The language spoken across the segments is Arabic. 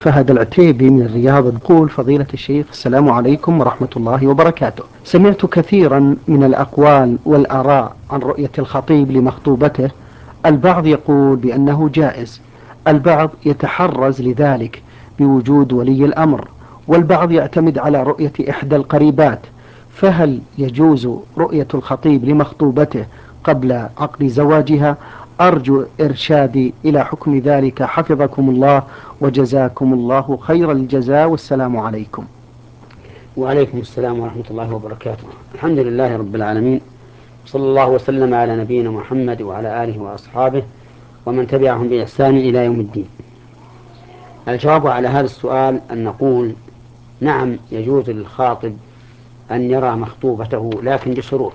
فهد العتيبي من الرياض يقول: فضيلة الشيخ، السلام عليكم ورحمة الله وبركاته. سمعت كثيرا من الأقوال والآراء عن رؤية الخطيب لمخطوبته. البعض يقول بأنه جائز، البعض يتحرز لذلك بوجود ولي الأمر، والبعض يعتمد على رؤية إحدى القريبات. فهل يجوز رؤية الخطيب لمخطوبته قبل عقد زواجها؟ أرجو إرشادي إلى حكم ذلك حفظكم الله، وجزاكم الله خير الجزاء، والسلام عليكم. وعليكم السلام ورحمة الله وبركاته. الحمد لله رب العالمين، صلى الله وسلم على نبينا محمد وعلى آله وأصحابه ومن تبعهم بإحسان إلى يوم الدين. الجواب على هذا السؤال أن نقول: نعم، يجوز للخاطب أن يرى مخطوبته، لكن بشروط.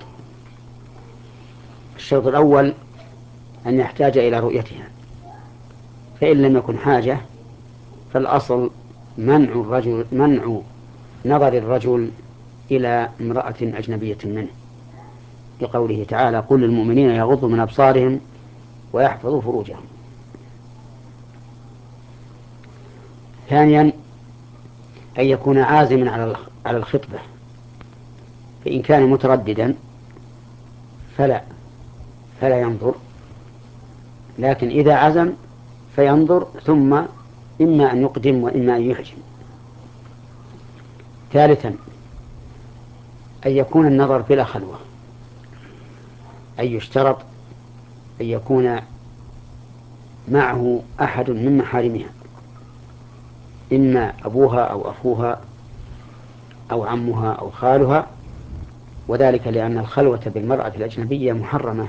الشرط الأول أن يحتاج إلى رؤيتها، فإن لم يكن حاجة فالأصل منع نظر الرجل إلى امرأة أجنبية منه، لقوله تعالى: قل للمؤمنين يغضوا من أبصارهم ويحفظوا فروجهم. ثانيا، أن يكون عازما على الخطبة، فإن كان مترددا فلا ينظر، لكن إذا عزم فينظر، ثم إما أن يقدم وإما أن يحجم. ثالثا، أن يكون النظر بلا خلوة، أي يشترط أن يكون معه أحد من محارمها، إما أبوها أو أخوها أو عمها أو خالها، وذلك لأن الخلوة بالمرأة الأجنبية محرمة،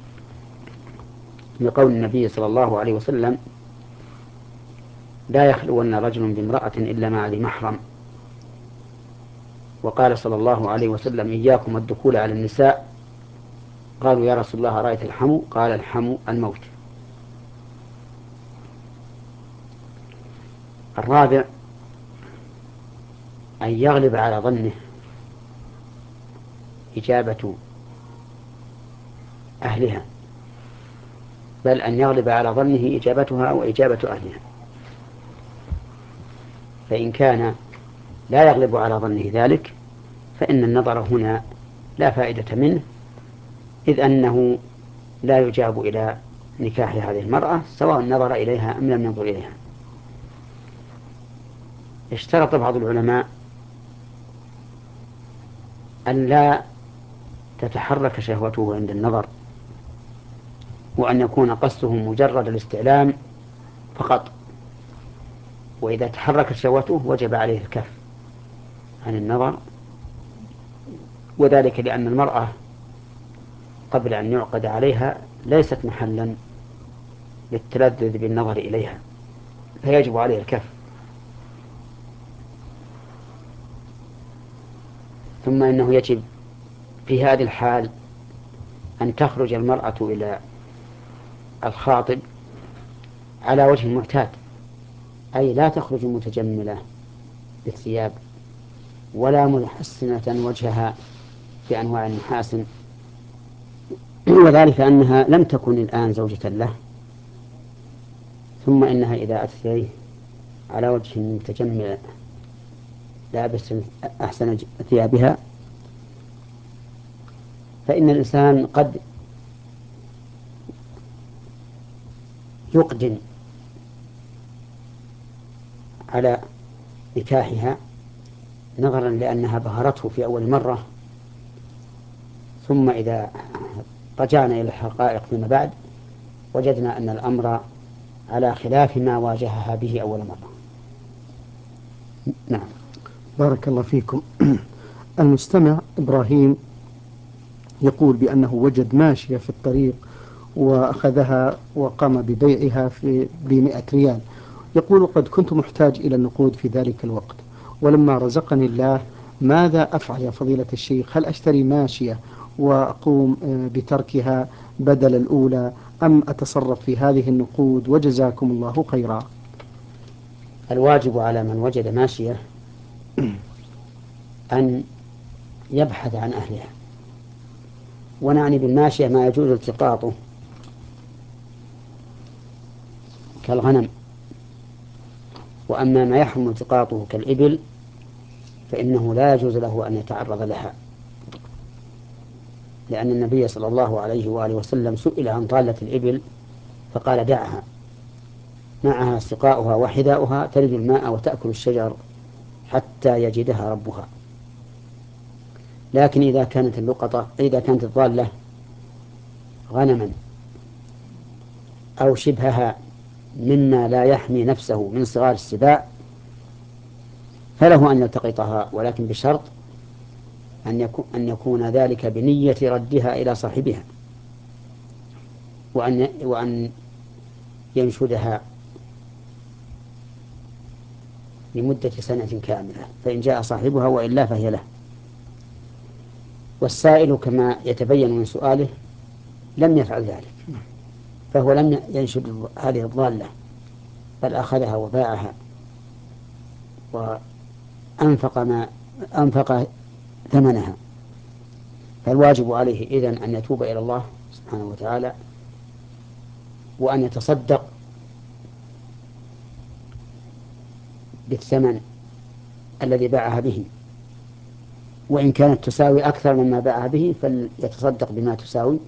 لقول النبي صلى الله عليه وسلم: لا يخلون رجل بامرأة إلا مع ذي محرم. وقال صلى الله عليه وسلم: إياكم الدخول على النساء. قالوا: يا رسول الله، رأيت الحمو؟ قال: الحمو الموت. الرابع، أن يغلب على ظنه إجابة أهلها، بل أن يغلب على ظنه إجابتها وإجابة أهلها. فإن كان لا يغلب على ظنه ذلك فإن النظر هنا لا فائدة منه، إذ أنه لا يجاب إلى نكاح هذه المرأة سواء نظر إليها أم لم ينظر إليها. اشترط بعض العلماء أن لا تتحرك شهوته عند النظر، وأن يكون قصده مجرد الاستعلام فقط، وإذا تحركت شهوته وجب عليه الكف عن النظر، وذلك لأن المرأة قبل أن يعقد عليها ليست محلا للتلذذ بالنظر إليها، فيجب عليه الكف. ثم إنه يجب في هذه الحال أن تخرج المرأة إلى الخاطب على وجه المعتاد، أي لا تخرج متجملة بالثياب ولا محسنة وجهها بأنواع المحاسن، وذلك أنها لم تكن الآن زوجة له. ثم إنها إذا أتت إليه على وجه متجمل لابس أحسن ثيابها، فإن الإنسان قد يقدم على نكاحها نظرا لأنها بهرته في أول مرة، ثم إذا رجعنا إلى الحقائق فيما بعد وجدنا أن الأمر على خلاف ما واجهها به أول مرة. نعم. بارك الله فيكم. المستمع إبراهيم يقول بأنه وجد ماشية في الطريق وأخذها وقام ببيعها ب100 ريال. يقول: قد كنت محتاج إلى النقود في ذلك الوقت، ولما رزقني الله، ماذا أفعل يا فضيلة الشيخ؟ هل أشتري ماشية وأقوم بتركها بدل الأولى، أم أتصرف في هذه النقود؟ وجزاكم الله خيرا. الواجب على من وجد ماشية أن يبحث عن أهلها، ونعني بالماشية ما يجوز التقاطه كالغنم وأما ما يحرم التقاطه كالإبل فإنه لا يجوز له أن يتعرض لها، لأن النبي صلى الله عليه وآله وسلم سئل عن ضالة الإبل فقال دعها، معها سقاؤها وحذاؤها تلد الماء وتأكل الشجر حتى يجدها ربها. لكن إذا كانت الضالة غنما أو شبهها مما لا يحمي نفسه من صغار السباع فله أن يلتقطها، ولكن بشرط أن يكون ذلك بنية ردها إلى صاحبها، وأن ينشدها لمدة سنة كاملة، فإن جاء صاحبها وإلا فهي له. والسائل كما يتبين من سؤاله لم يفعل ذلك، فهو لم ينشد هذه الضالة بل أخذها وباعها وأنفق ثمنها. فالواجب عليه إذن أن يتوب إلى الله سبحانه وتعالى وأن يتصدق بالثمن الذي باعها به، وإن كانت تساوي أكثر مما باعها به فليتصدق بما تساوي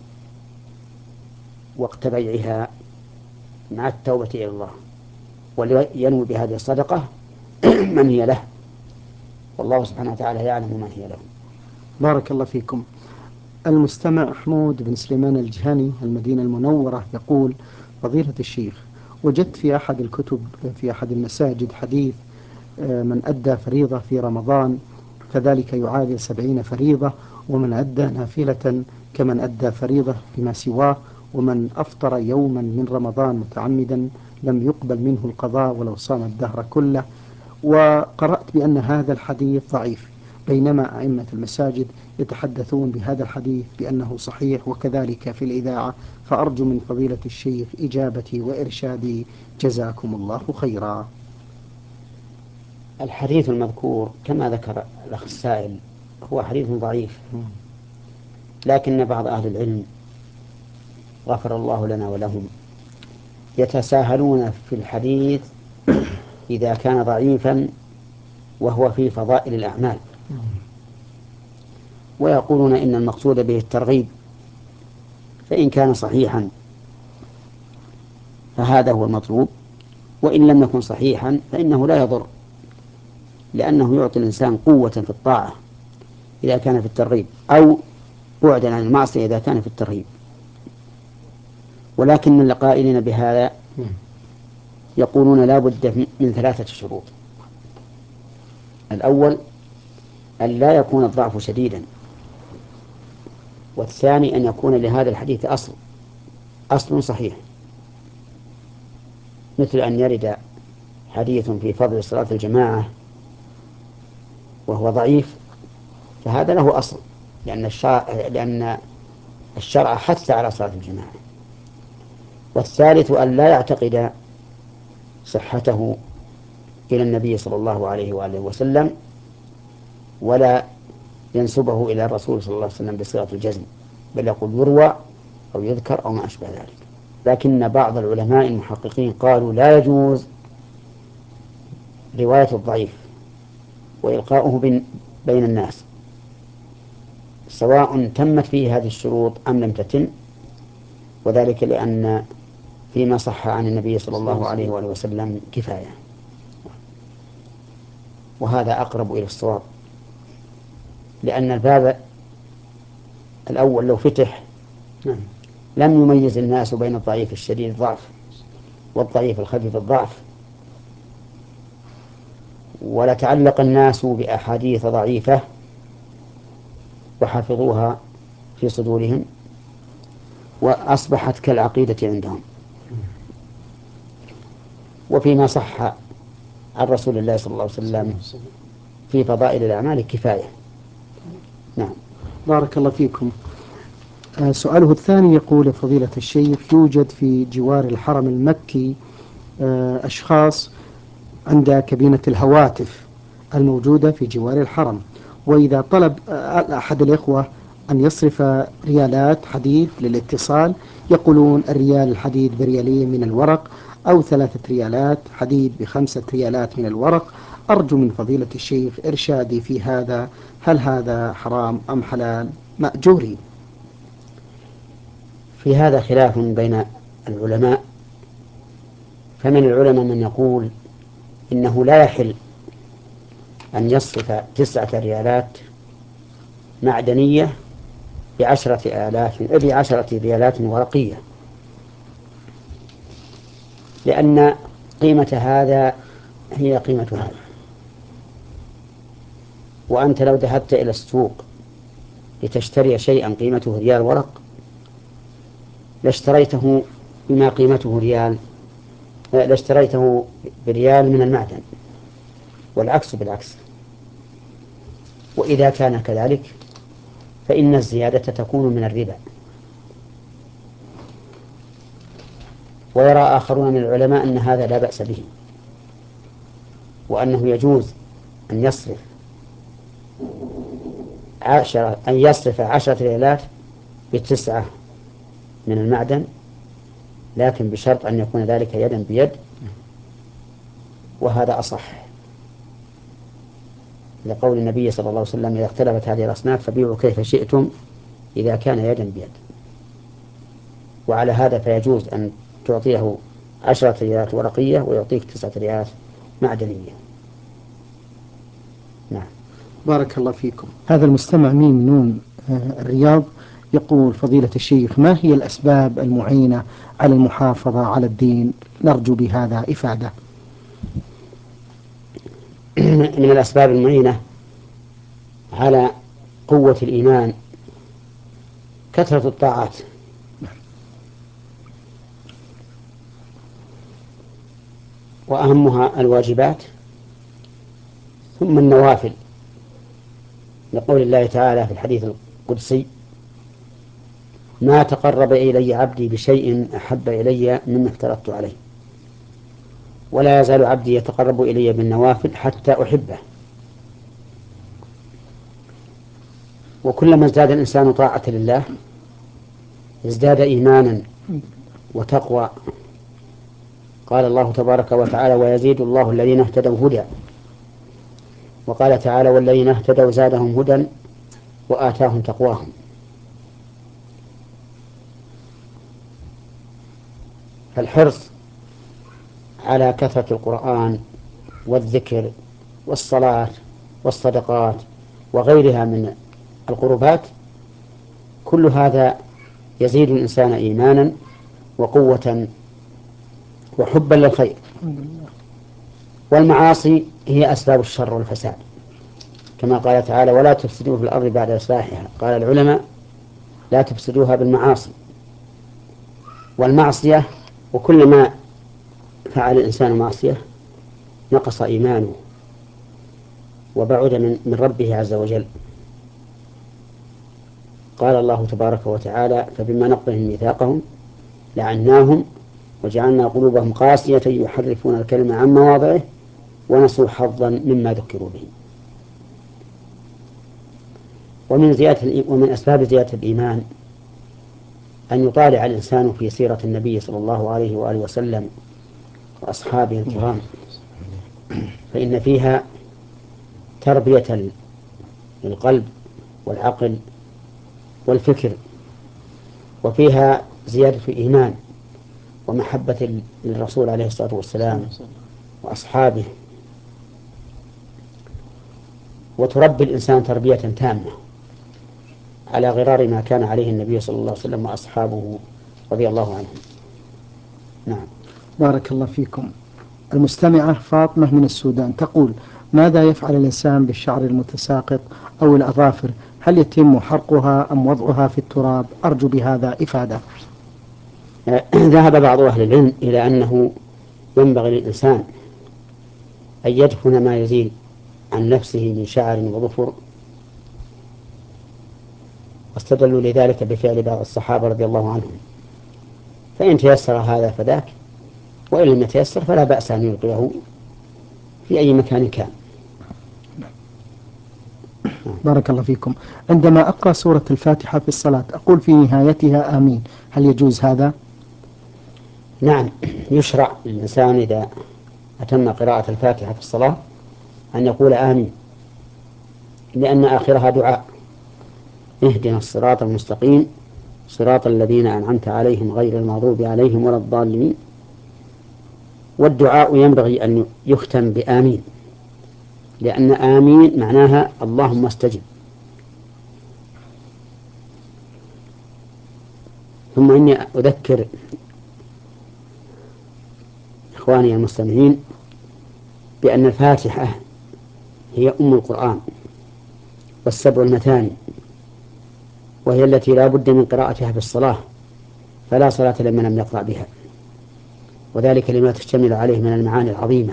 وقت بيعها مع التوبة إلى الله، ولينوي بهذه الصدقة من هي له، والله سبحانه وتعالى يعلم من هي له. بارك الله فيكم. المستمع حمود بن سليمان الجهني المدينة المنورة يقول: فضيلة الشيخ، وجدت في أحد الكتب في أحد المساجد حديث من أدى فريضة في رمضان فذلك يعادل 70 فريضة، ومن أدى نافلة كمن أدى فريضة فيما سواه، ومن أفطر يوما من رمضان متعمدا لم يقبل منه القضاء ولو صام الدهر كله. وقرأت بأن هذا الحديث ضعيف، بينما أئمة المساجد يتحدثون بهذا الحديث بأنه صحيح وكذلك في الإذاعة، فأرجو من فضيلة الشيخ إجابتي وإرشادي، جزاكم الله خيرا. الحديث المذكور كما ذكر الأخ السائل هو حديث ضعيف، لكن بعض أهل العلم غفر الله لنا ولهم يتساهلون في الحديث إذا كان ضعيفا وهو في فضائل الأعمال، ويقولون إن المقصود به الترغيب، فإن كان صحيحا فهذا هو المطلوب، وإن لم يكن صحيحا فإنه لا يضر، لأنه يعطي الإنسان قوة في الطاعة إذا كان في الترغيب، أو بعدا عن المعصية إذا كان في الترهيب. ولكن القائلين بهذا يقولون لا بد من 3 شروط: الأول أن لا يكون الضعف شديدا، والثاني أن يكون لهذا الحديث أصل صحيح، مثل أن يرد حديث في فضل صلاة الجماعة وهو ضعيف فهذا له أصل، لأن الشرع حث على صلاة الجماعة. والثالث أن لا يعتقد صحته إلى النبي صلى الله عليه وآله وسلم، ولا ينسبه إلى الرسول صلى الله عليه وسلم بصيغة الجزم، بل يقول يروى أو يذكر أو ما أشبه ذلك. لكن بعض العلماء المحققين قالوا لا يجوز رواية الضعيف وإلقاؤه بين الناس سواء تمت فيه هذه الشروط أم لم تتم، وذلك لأن فيما صح عن النبي صلى الله عليه وآله وسلم كفاية، وهذا أقرب إلى الصواب، لأن الباب الأول لو فتح لم يميز الناس بين الضعيف الشديد الضعف والضعيف الخفيف الضعف، ولتعلق الناس بأحاديث ضعيفة وحفظوها في صدورهم وأصبحت كالعقيدة عندهم. وفيما صح عن رسول الله صلى الله عليه وسلم في فضائل الأعمال كفاية. نعم. بارك الله فيكم. سؤاله الثاني يقول: فضيلة الشيخ، يوجد في جوار الحرم المكي أشخاص عند كابينة الهواتف الموجودة في جوار الحرم، وإذا طلب أحد الإخوة أن يصرف ريالات حديد للاتصال يقولون الريال الحديد بريالين من الورق، أو 3 ريالات حديد ب5 ريالات من الورق. أرجو من فضيلة الشيخ إرشادي في هذا، هل هذا حرام أم حلال؟ مأجورين. في هذا خلاف بين العلماء، فمن العلماء من يقول إنه لا يحل أن يصرف 9 ريالات معدنية ب10 ريالات ورقية، لأن قيمة هذا هي قيمة هذا. وأنت لو ذهبت إلى السوق لتشتري شيئا قيمته ريال ورق لاشتريته بما قيمته ريال، لاشتريته بريال من المعدن، والعكس بالعكس. وإذا كان كذلك فإن الزيادة تكون من الربا. ويرى آخرون من العلماء أن هذا لا بأس به، وأنه يجوز أن يصرف 10 ريالات ب9 من المعدن، لكن بشرط أن يكون ذلك يدا بيد، وهذا أصح، لقول النبي صلى الله عليه وسلم: إذا اختلفت هذه الأصناف فبيعوا كيف شئتم إذا كان يدا بيد. وعلى هذا فيجوز أن تعطيه 10 ريالات ورقية ويعطيك 9 ريالات معدنية. نعم. بارك الله فيكم. هذا المستمع ميم نون الرياض يقول: فضيلة الشيخ، ما هي الأسباب المعينة على المحافظة على الدين؟ نرجو بهذا إفادة. من الأسباب المعينة على قوة الإيمان كثرة الطاعات، وأهمها الواجبات ثم النوافل، لقول الله تعالى في الحديث القدسي: ما تقرب إلي عبدي بشيء أحب إلي مما افترضت عليه، ولا يزال عبدي يتقرب إلي بالنوافل حتى أحبه. وكلما ازداد الإنسان طاعة لله ازداد إيمانا وتقوى. قال الله تبارك وتعالى: ويزيد الله الذين اهتدوا هدى. وقال تعالى: والذين اهتدوا زادهم هدى وآتاهم تقواهم. فالحرص على كثرة القرآن والذكر والصلاة والصدقات وغيرها من القربات، كل هذا يزيد الإنسان إيمانا وقوة وحبا للخير. والمعاصي هي أسباب الشر والفساد، كما قال تعالى: ولا تفسدوا في الأرض بعد إصلاحها. قال العلماء: لا تفسدوها بالمعاصي. والمعصية، وكلما فعل الإنسان معصية نقص إيمانه وبعد من ربه عز وجل. قال الله تبارك وتعالى: فبما نقضهم ميثاقهم لعناهم وجعلنا قلوبهم قاسية يحرفون الكلمة عن مواضعه ونسوا حظا مما ذكروا به. ومن أسباب زيادة الإيمان أن يطالع الإنسان في سيرة النبي صلى الله عليه وآله وسلم وأصحابه الكرام، فإن فيها تربية للقلب والعقل والفكر، وفيها زيادة الإيمان ومحبة للرسول عليه الصلاة والسلام وأصحابه، وتربي الإنسان تربية تامة على غرار ما كان عليه النبي صلى الله عليه وسلم وأصحابه رضي الله عنهم. نعم. بارك الله فيكم. المستمعة فاطمة من السودان تقول: ماذا يفعل الإنسان بالشعر المتساقط أو الأظافر؟ هل يتم حرقها أم وضعها في التراب؟ أرجو بهذا إفادة. ذهب بعض أهل العلم إلى أنه ينبغي للإنسان أن يدفن ما يزيل عن نفسه من شعر وظفر، واستدلوا لذلك بفعل بعض الصحابة رضي الله عنهم. فإن تيسر هذا فذاك، وإن لم يتيسر فلا بأس أن يلقيه في أي مكان كان. بارك الله فيكم. عندما أقرأ سورة الفاتحة في الصلاة أقول في نهايتها آمين، هل يجوز هذا؟ نعم، يشرع للإنسان إذا أتم قراءة الفاتحة في الصلاة أن يقول آمين، لأن آخرها دعاء: اهدنا الصراط المستقيم صراط الذين أنعمت عليهم غير المغضوب عليهم ولا الضالين. والدعاء ينبغي أن يختم بآمين، لأن آمين معناها اللهم استجب. ثم إني أذكر إخواني المستمعين بأن الفاتحة هي أم القرآن والسبع المثاني، وهي التي لا بد من قراءتها في الصلاة، فلا صلاة لمن لم يقرأ بها، وذلك لما تشتمل عليه من المعاني العظيمة.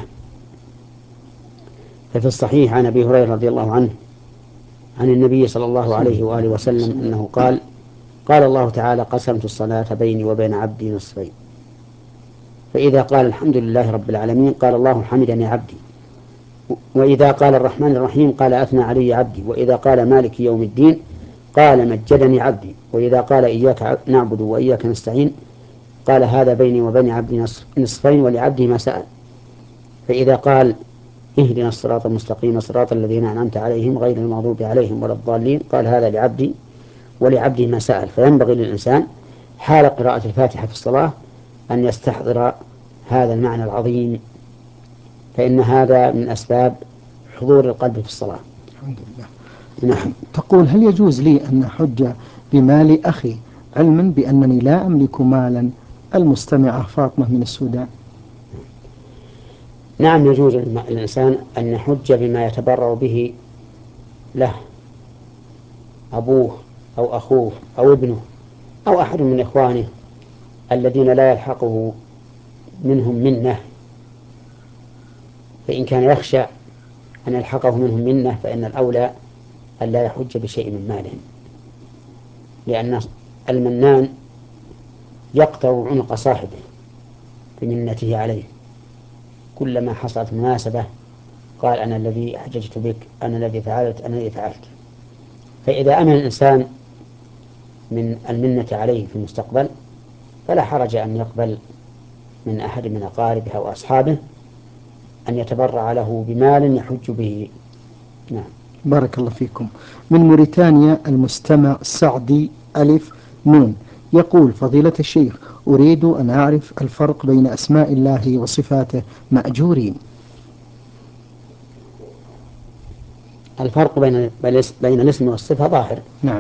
ففي الصحيح عن أبي هريرة رضي الله عنه عن النبي صلى الله عليه وآله وسلم أنه قال: قال الله تعالى: قسمت الصلاة بيني وبين عبدي نصفين، فإذا قال الحمد لله رب العالمين قال الله حمدني عبدي، وإذا قال الرحمن الرحيم قال أثنى علي عبدي، وإذا قال مالك يوم الدين قال مجدني عبدي، وإذا قال إياك نعبد وإياك نستعين قال هذا بيني وبين عبدي نصفين ولعبدي ما سأل. فإذا قال اهدنا الصراط المستقيم صراط الذين أنعمت عليهم غير المغضوب عليهم ولا الضالين قال هذا لعبدي ولعبدي ما سأل. فينبغي للإنسان حال قراءة الفاتحة في الصلاة أن يستحضر هذا المعنى العظيم، فإن هذا من أسباب حضور القلب في الصلاة. الحمد لله. نعم. تقول: هل يجوز لي أن أحج بمال أخي علما بأنني لا أملك مالا؟ المستمعة فاطمة من السودان. نعم، يجوز للإنسان أن يحج بما يتبرع به له أبوه أو أخوه أو ابنه أو أحد من إخوانه الذين لا يلحقه منهم منة. فإن كان يخشى أن يلحقه منهم منة فإن الأولى أن لا يحج بشيء من مالهم، لأن المنان يقطع عنق صاحبه بمنته عليه. كلما حصلت مناسبة قال أنا الذي حججت بك، أنا الذي فعلت، أنا الذي فعلت. فإذا أمن الإنسان من المنة عليه في المستقبل فلا حرج أن يقبل من أحد من أقاربه أو أصحابه أن يتبرع له بمال يحج به. نعم. بارك الله فيكم. من موريتانيا المستمع سعدي ألف نون يقول: فضيلة الشيخ، أريد أن أعرف الفرق بين أسماء الله وصفاته مأجورين. الفرق بين الاسم والصفة ظاهر. نعم.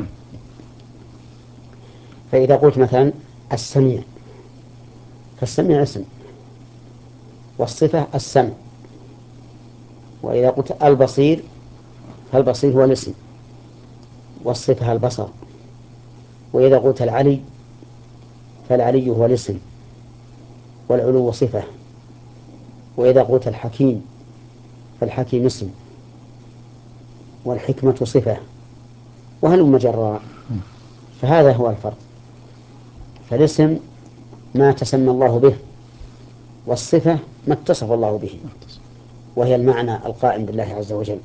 فإذا قلت مثلا السميع فالسميع اسم، والصفة السمع. وإذا قلت البصير فالبصير هو الاسم، والصفة البصر. وإذا قلت العلي فالعلي هو الاسم، والعلو صفة. وإذا قلت الحكيم فالحكيم اسم، والحكمة صفة، وهلم جرا. فهذا هو الفرق. فالاسم ما تسمى الله به، والصفة ما اتصف الله به، وهي المعنى القائم بالله عز وجل.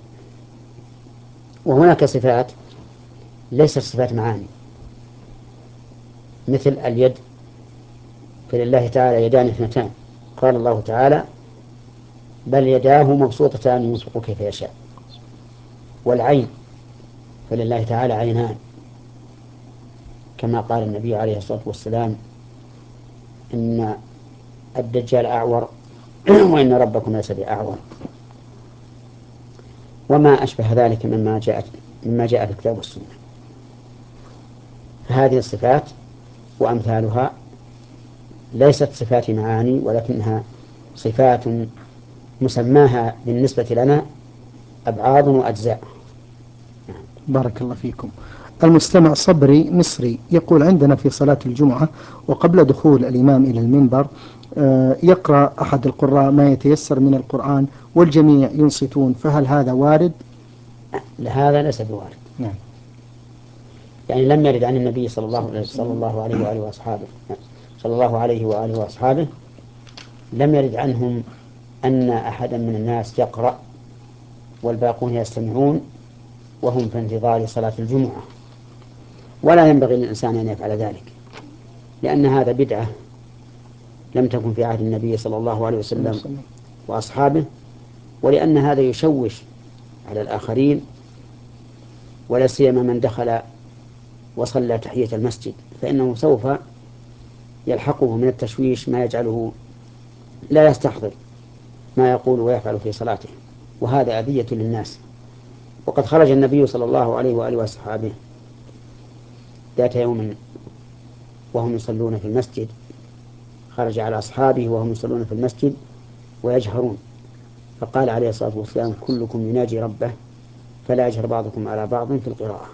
وهناك صفات ليست صفات معاني، مثل اليد، فلله تعالى يدان اثنتان، قال الله تعالى بل يداه مبسوطتان ينفق كيف يشاء. والعين فلله تعالى عينان، كما قال النبي عليه الصلاة والسلام إن الدجال أعور وإن ربكم ليس بأعور، وما أشبه ذلك مما جاء في الكتاب والسنة. فهذه الصفات وأمثالها ليست صفات معاني، ولكنها صفات مسماها بالنسبة لنا أبعاد وأجزاء. بارك الله فيكم. المستمع صبري مصري يقول: عندنا في صلاة الجمعة وقبل دخول الإمام إلى المنبر يقرأ أحد القراء ما يتيسر من القرآن والجميع ينصتون، فهل هذا وارد؟ هذا ليس بوارد. نعم. يعني لم يرد عن النبي صلى الله عليه وآله وأصحابه لم يرد عنهم أن أحدا من الناس يقرأ والباقون يستمعون وهم في انتظار صلاة الجمعة. ولا ينبغي للإنسان أن يفعل ذلك، لأن هذا بدعة لم تكن في عهد النبي صلى الله عليه وسلم وأصحابه، ولأن هذا يشوش على الآخرين، ولا سيما من دخل وصلى تحية المسجد، فإنه سوف يلحقه من التشويش ما يجعله لا يستحضر ما يقول ويفعل في صلاته، وهذا أذية للناس. وقد خرج النبي صلى الله عليه وآله وصحابه ذات يوم وهم يصلون في المسجد، خرج على أصحابه وهم يصلون في المسجد ويجهرون، فقال عليه الصلاة والسلام: كلكم يناجي ربه فلا يجهر بعضكم على بعض في القراءة.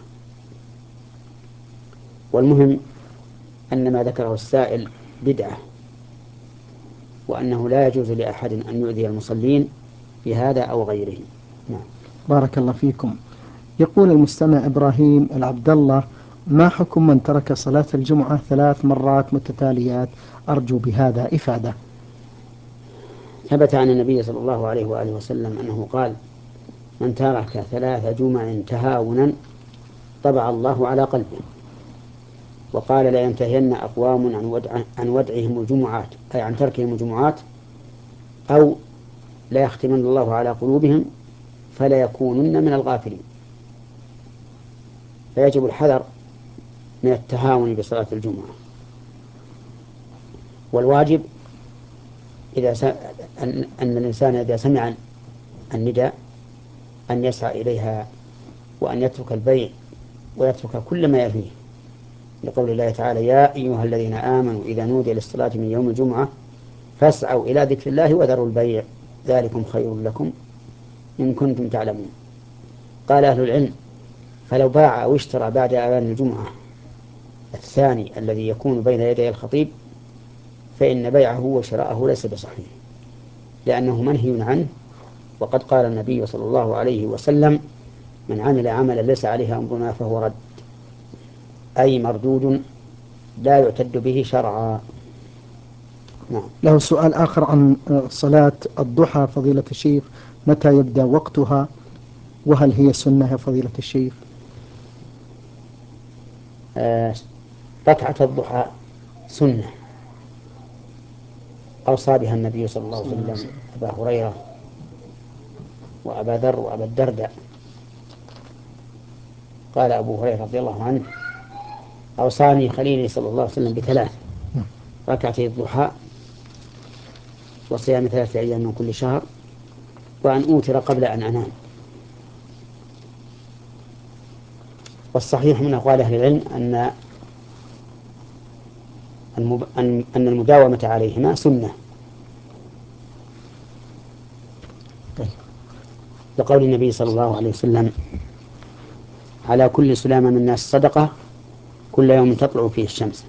والمهم أن ما ذكره السائل بدعة، وأنه لا يجوز لأحد أن يؤذي المصلين في هذا أو غيره. نعم. بارك الله فيكم. يقول المستمع إبراهيم العبد الله: ما حكم من ترك صلاة الجمعة 3 مرات متتاليات؟ أرجو بهذا إفادة. ثبت عن النبي صلى الله عليه وآله وسلم أنه قال: من ترك 3 جمع تهاونا طبع الله على قلبه. وقال: لا ينتهين أقوام عن ودعهم الجمعات، أي عن تركهم الجمعات، أو لا يختمن الله على قلوبهم فلا يكونن من الغافلين. فيجب الحذر من التهاون بصلاة الجمعة، والواجب أن الإنسان إذا سمع النداء أن يسعى إليها، وأن يترك البيع ويترك كل ما يلهيه، لقول الله تعالى: يا أيها الذين آمنوا إذا نودي للصلاة من يوم الجمعة فاسعوا إلى ذكر الله وذروا البيع ذلكم خير لكم إن كنتم تعلمون. قال أهل العلم: فلو باع أو اشترى بعد أذان الجمعة الثاني الذي يكون بين يدي الخطيب فإن بيعه وشراءه ليس بصحيح، لأنه منهي عنه. وقد قال النبي صلى الله عليه وسلم: من عمل عملا ليس عليه أمرنا فهو رد، أي مردود لا يعتد به شرعا. نعم. له سؤال آخر عن صلاة الضحى فضيلة الشيخ: متى يبدأ وقتها؟ وهل هي سنة يا فضيلة الشيخ؟ ركعة الضحى سنة أوصى بها النبي صلى الله عليه وسلم أبا هريرة وأبا ذر وأبا الدرداء. قال أبو هريرة رضي الله عنه: أوصاني خليلي صلى الله عليه وسلم ب3: ركعتي الضحى، وصيام 3 أيام من كل شهر، وأن أوتر قبل أن أنام. والصحيح من أقوال أهل العلم أن المداومة عليهما سنة، لقول النبي صلى الله عليه وسلم: على كل سلامة من الناس صدقة كل يوم تطلع فيه الشمس.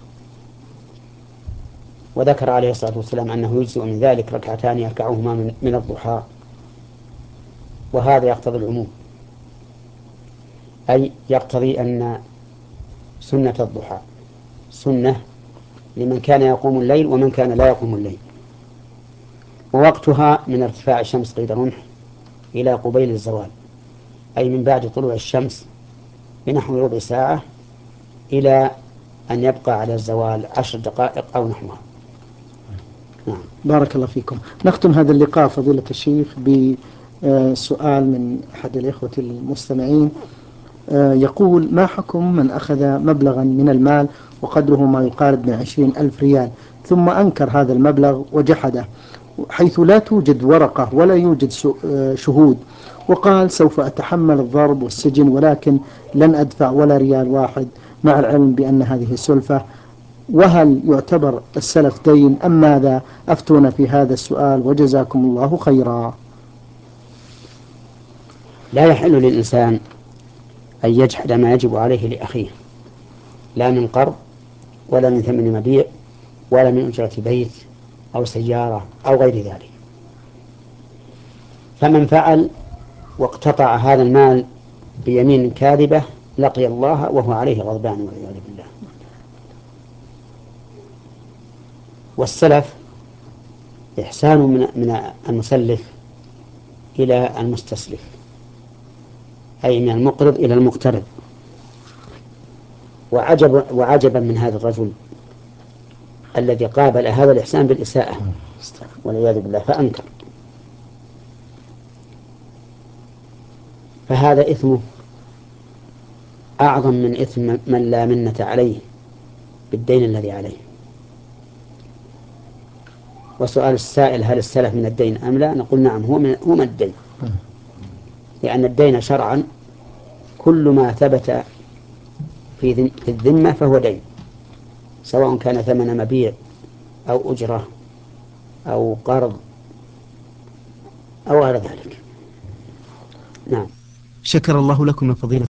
وذكر عليه الصلاة والسلام أنه يجزئ من ذلك 2 يركعهما من الضحى، وهذا يقتضي العموم، أي يقتضي أن سنة الضحى سنة لمن كان يقوم الليل ومن كان لا يقوم الليل. ووقتها من ارتفاع الشمس قيد رمح إلى قبيل الزوال، أي من بعد طلوع الشمس بنحو ربع ساعة إلى أن يبقى على الزوال 10 دقائق أو نحوها. نعم. بارك الله فيكم. نختم هذا اللقاء فضيلة الشيخ بسؤال من أحد الإخوة المستمعين. يقول: ما حكم من أخذ مبلغا من المال وقدره ما يقارب من 20,000 ريال ثم أنكر هذا المبلغ وجحده، حيث لا توجد ورقة ولا يوجد شهود، وقال: سوف أتحمل الضرب والسجن ولكن لن أدفع ولا ريال واحد، مع العلم بأن هذه سلفة؟ وهل يعتبر السلف دين أم ماذا؟ أفتونا في هذا السؤال وجزاكم الله خيرا. لا يحل للإنسان أن يجحد ما يجب عليه لأخيه، لا من قرض ولا من ثمن مبيع ولا من أجرة بيت أو سيارة أو غير ذلك. فمن فعل واقتطع هذا المال بيمين كاذبة لقي الله وهو عليه غضبان والعياذ بالله. والسلف إحسان من المسلف إلى المستسلف، أي من المقرض إلى المقترض. وعجبا من هذا الرجل الذي قابل هذا الإحسان بالإساءة والعياذ بالله فأنكر، فهذا إثمه أعظم من إثم من لا منة عليه بالدين الذي عليه. وسؤال السائل هل السلف من الدين أم لا، نقول نعم، هو من الدين، لأن الدين شرعا كل ما ثبت في الذمة فهو دين، سواء كان ثمن مبيع أو أجرة أو قرض أو غير ذلك. نعم. شكر الله لكم من فضيلة